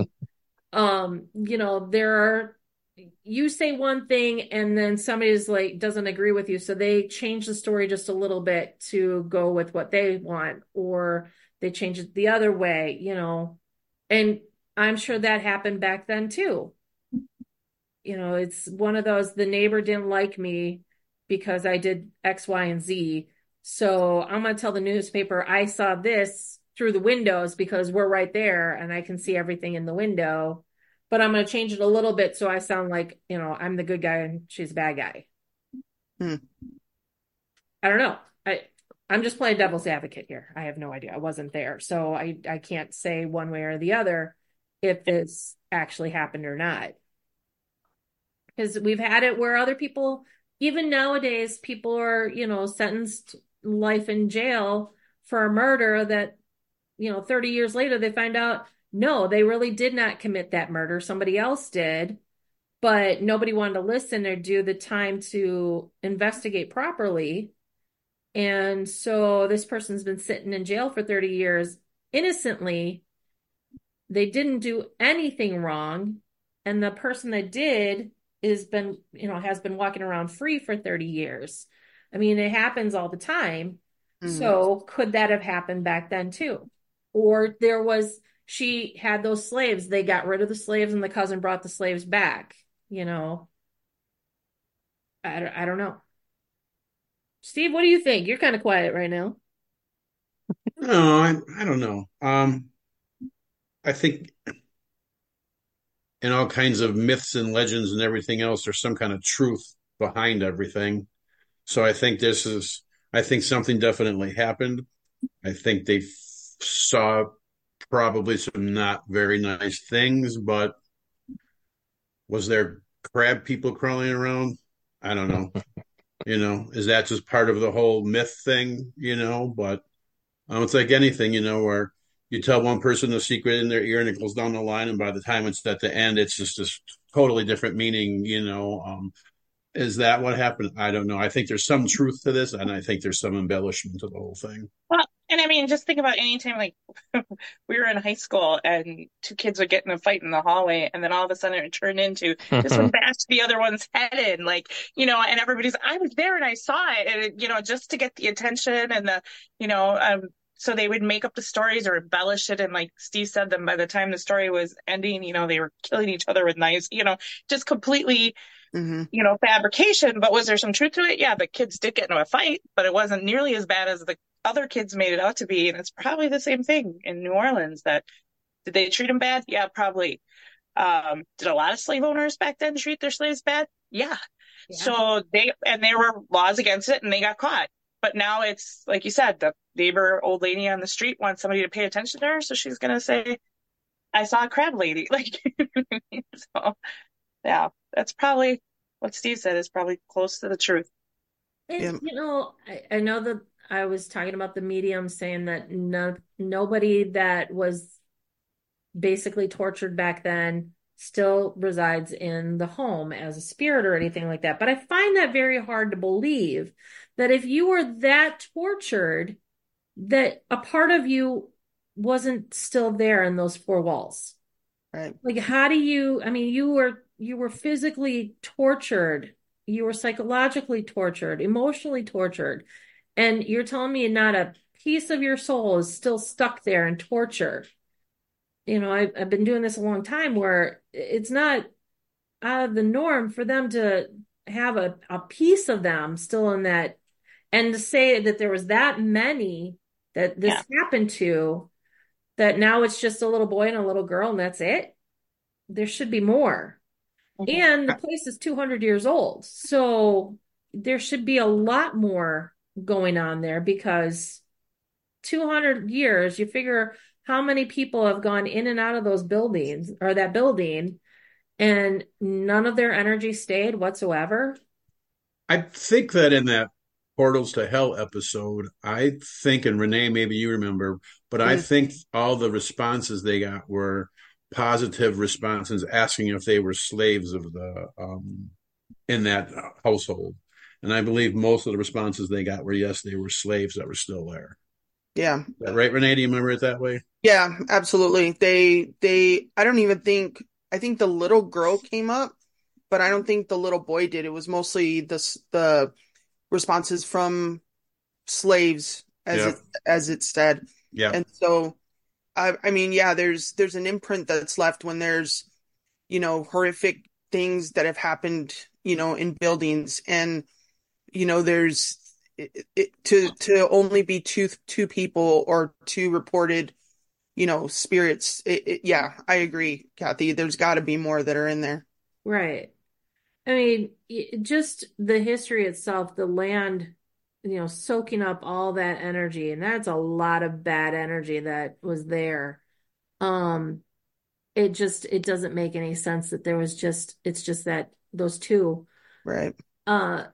you say one thing and then somebody's like doesn't agree with you, so they change the story just a little bit to go with what they want, or they change it the other way, and I'm sure that happened back then too. It's one of those, the neighbor didn't like me because I did X, Y, and Z, so I'm going to tell the newspaper I saw this through the windows because we're right there and I can see everything in the window. But I'm going to change it a little bit so I sound like, I'm the good guy and she's a bad guy. I don't know. I'm just playing devil's advocate here. I have no idea. I wasn't there. So I can't say one way or the other if this actually happened or not. Because we've had it where other people, even nowadays, people are, sentenced life in jail for a murder that, 30 years later, they find out, no, they really did not commit that murder. Somebody else did, but nobody wanted to listen or do the time to investigate properly. And so this person's been sitting in jail for 30 years innocently. They didn't do anything wrong. And the person that did has been walking around free for 30 years. I mean, it happens all the time. Mm-hmm. So could that have happened back then too? Or she had those slaves. They got rid of the slaves and the cousin brought the slaves back. I don't know. Steve, what do you think? You're kind of quiet right now. No, I don't know. I think in all kinds of myths and legends and everything else, there's some kind of truth behind everything. So I think something definitely happened. I think they saw probably some not very nice things, but was there crab people crawling around? I don't know. Is that just part of the whole myth thing? But it's like anything, where you tell one person a secret in their ear and it goes down the line, and by the time it's at the end, it's just this totally different meaning, is that what happened? I don't know. I think there's some truth to this, and I think there's some embellishment to the whole thing. Well, and I mean, just think about any time like we were in high school and two kids would get in a fight in the hallway, and then all of a sudden it turned into this one bashed the other one's head in, and everybody's, I was there and I saw it, and just to get the attention and so they would make up the stories or embellish it, and like Steve said, then by the time the story was ending, they were killing each other with knives, just completely. Fabrication, but was there some truth to it? Yeah, the kids did get into a fight, but it wasn't nearly as bad as the other kids made it out to be. And it's probably the same thing in New Orleans. Did they treat them bad? Yeah, probably. Did a lot of slave owners back then treat their slaves bad? Yeah. So there were laws against it and they got caught. But now it's, like you said, the neighbor old lady on the street wants somebody to pay attention to her. So she's going to say, I saw a crab lady. So yeah, that's probably what Steve said is probably close to the truth. And, I know that I was talking about the medium saying that nobody that was basically tortured back then still resides in the home as a spirit or anything like that. But I find that very hard to believe that if you were that tortured, that a part of you wasn't still there in those four walls. Right. Like, how do you, I mean, you were physically tortured. You were psychologically tortured, emotionally tortured. And you're telling me not a piece of your soul is still stuck there in torture. I've been doing this a long time where it's not out of the norm for them to have a piece of them still in that. And to say that there was that many that this happened to, that now it's just a little boy and a little girl and that's it. There should be more. And the place is 200 years old. So there should be a lot more going on there, because 200 years, you figure how many people have gone in and out of those buildings or that building, and none of their energy stayed whatsoever. I think that in that Portals to Hell episode, I think, and Renee, maybe you remember, but I think all the responses they got were positive responses asking if they were slaves of the in that household. And I believe most of the responses they got were yes, they were slaves that were still there. Yeah. Is that right, Renee? Do you remember it that way? Yeah, absolutely. I don't even think, I think the little girl came up, but I don't think the little boy did. It was mostly the responses from slaves, as it said. Yeah. And so I mean, yeah, there's an imprint that's left when there's, horrific things that have happened, in buildings, and, there's to only be two people or two reported, spirits. Yeah, I agree, Kathy. There's got to be more that are in there. Right. I mean, just the history itself, the land, soaking up all that energy, and that's a lot of bad energy that was there. It doesn't make any sense that it's just that those two. Right. And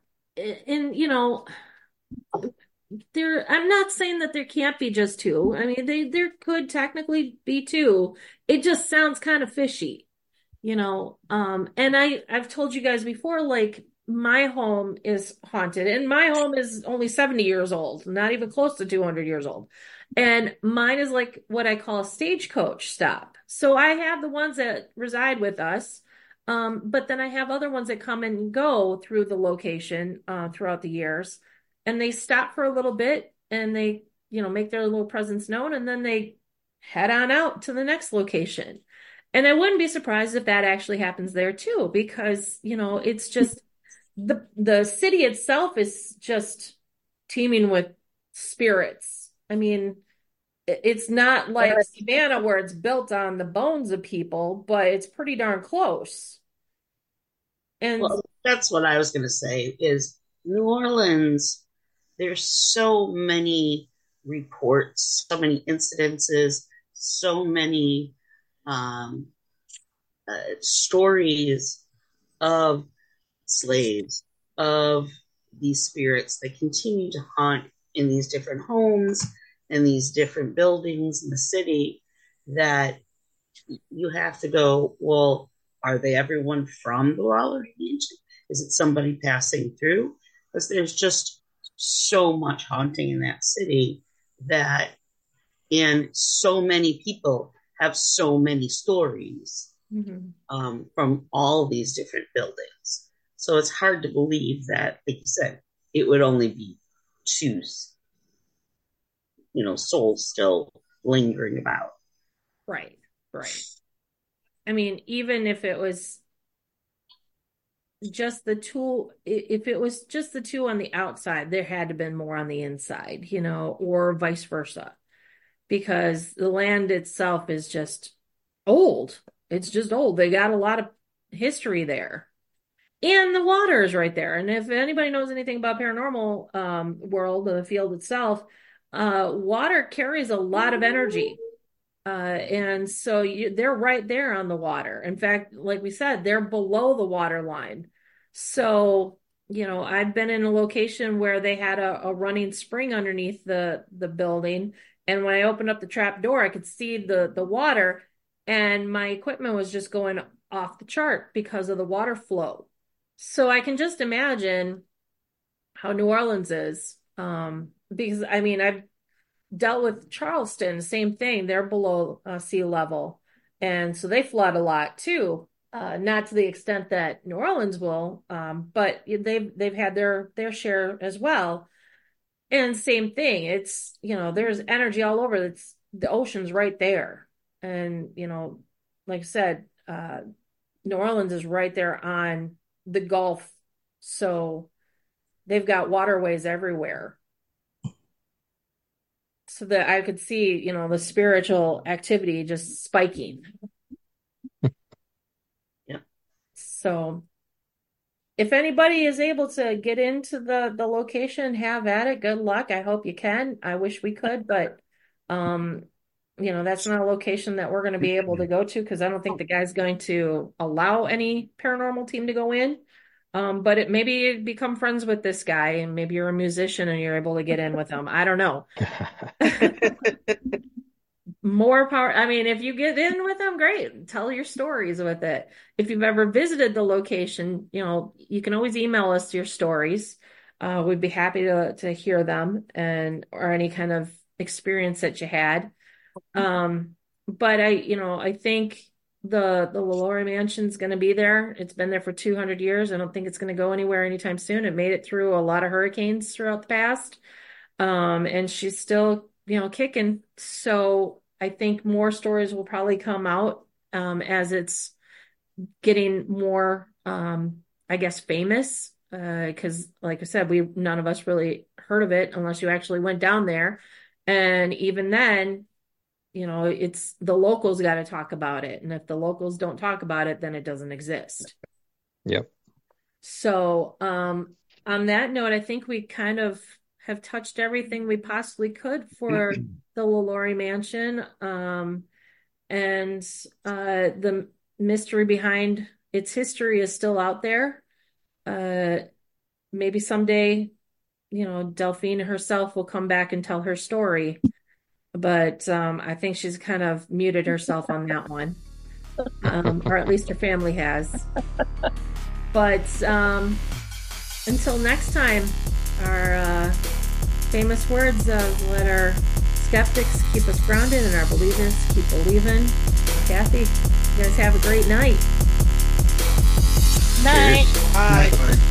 I'm not saying that there can't be just two. I mean, there could technically be two. It just sounds kind of fishy. And I've told you guys before, like, my home is haunted, and my home is only 70 years old, not even close to 200 years old. And mine is like what I call a stagecoach stop. So I have the ones that reside with us, but then I have other ones that come and go through the location throughout the years, and they stop for a little bit and they, make their little presence known, and then they head on out to the next location. And I wouldn't be surprised if that actually happens there too, because, it's just the city itself is just teeming with spirits. I mean, it's not like Savannah where it's built on the bones of people, but it's pretty darn close. And that's what I was going to say is New Orleans, there's so many reports, so many incidences, so many stories of slaves, of these spirits that continue to haunt in these different homes and these different buildings in the city that you have to go, well, are they everyone from the Lollery Mansion? Is it somebody passing through? Because there's just so much haunting in that city and so many people have so many stories from all these different buildings. So it's hard to believe that, like you said, it would only be two, souls still lingering about. Right. I mean, even if it was just the two, if it was just the two on the outside, there had to have been more on the inside, or vice versa, because the land itself is just old. It's just old. They got a lot of history there. And the water is right there. And if anybody knows anything about paranormal world, the field itself, water carries a lot of energy. And so they're right there on the water. In fact, like we said, they're below the water line. So, I've been in a location where they had a running spring underneath the building. And when I opened up the trap door, I could see the water, and my equipment was just going off the chart because of the water flow. So I can just imagine how New Orleans is. Because I've dealt with Charleston, same thing. They're below sea level. And so they flood a lot too. Not to the extent that New Orleans will, but they've had their share as well. And same thing. It's, there's energy all over. The ocean's right there. And, like I said, New Orleans is right there on the Gulf. So they've got waterways everywhere. So that I could see, the spiritual activity just spiking. Yeah. So if anybody is able to get into the location, have at it. Good luck. I hope you can. I wish we could, but that's not a location that we're going to be able to go to, because I don't think the guy's going to allow any paranormal team to go in. But maybe you become friends with this guy, and maybe you're a musician and you're able to get in with him. I don't know. More power. I mean, if you get in with them, great. Tell your stories with it. If you've ever visited the location, you can always email us your stories. We'd be happy to hear them or any kind of experience that you had. But I think the LaLaurie Mansion's going to be there. It's been there for 200 years. I don't think it's going to go anywhere anytime soon. It made it through a lot of hurricanes throughout the past. And she's still, kicking. So I think more stories will probably come out, as it's getting more, famous. Cause like I said, none of us really heard of it unless you actually went down there. And even then, it's the locals got to talk about it. And if the locals don't talk about it, then it doesn't exist. Yep. So, on that note, I think we kind of have touched everything we possibly could for the LaLaurie Mansion. And the mystery behind its history is still out there. Maybe someday, Delphine herself will come back and tell her story. But I think she's kind of muted herself on that one. Or at least her family has. But until next time, our famous words of let our skeptics keep us grounded and our believers keep believing. Kathy, you guys have a great night. Night. Cheers. Bye.